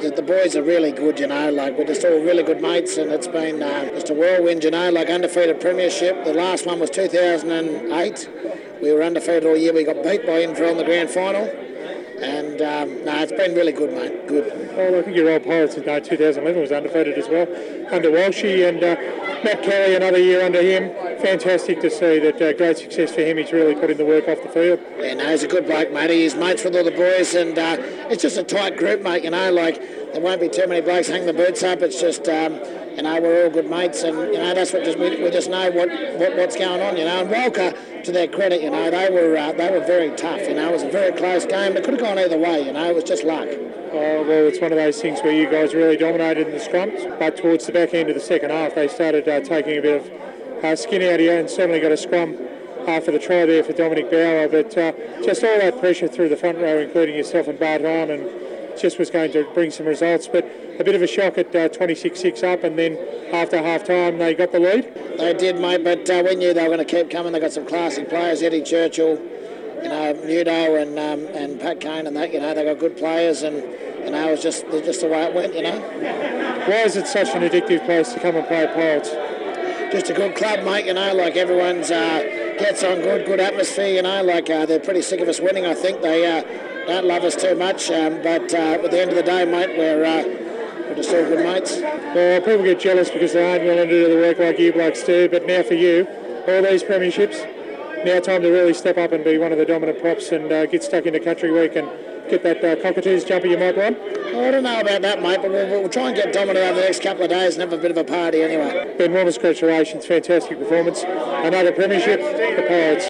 the boys are really good, you know, like we're just all really good mates, and it's been just a whirlwind, you know, like undefeated premiership. The last one was 2008. We were undefeated all year. We got beat by Inverell in the grand final. And no, it's been really good, mate. Good. Well, I think your old Pirates in 2011 was undefeated as well under Walshy, and Matt Kelly another year under him. Fantastic to see that. Great success for him. He's really put in the work off the field. Yeah, no, he's a good bloke, mate. He's mates with all the boys, and it's just a tight group, mate. You know, like there won't be too many blokes hanging the boots up. It's just you know, we're all good mates, and you know that's what we just know what's going on. You know, and Walker, to their credit, you know, they were very tough. You know, it was a very close game. It could have gone either way. You know, it was just luck. Well, it's one of those things where you guys really dominated in the scrums, but towards the back end of the second half, they started taking a bit of skin out of you, and certainly got a scrum for the try there for Dominic Bauer. But just all that pressure through the front row, including yourself and Bart Hahn, and just was going to bring some results. But a bit of a shock at 26-6 up, and then after half-time they got the lead. They did, mate, but we knew they were going to keep coming. They got some classy players, Eddie Churchill, you know, Nudo and Pat Kane and that, you know, they got good players, and you know, it was just the way it went, you know. Why is it such an addictive place to come and play Pirates? Just a good club, mate, you know, like everyone's gets on good atmosphere, you know, like they're pretty sick of us winning. I think they don't love us too much, but at the end of the day, mate, we're just all good mates. Well, people get jealous because they aren't willing to do the work like you blokes do, but now for you, all these premierships, now time to really step up and be one of the dominant props and get stuck into Country Week and get that cockatoos jumper you might want. Well, I don't know about that, mate, but we'll try and get dominant over the next couple of days and have a bit of a party anyway. Ben Warner's congratulations, fantastic performance. Another premiership, the Pirates.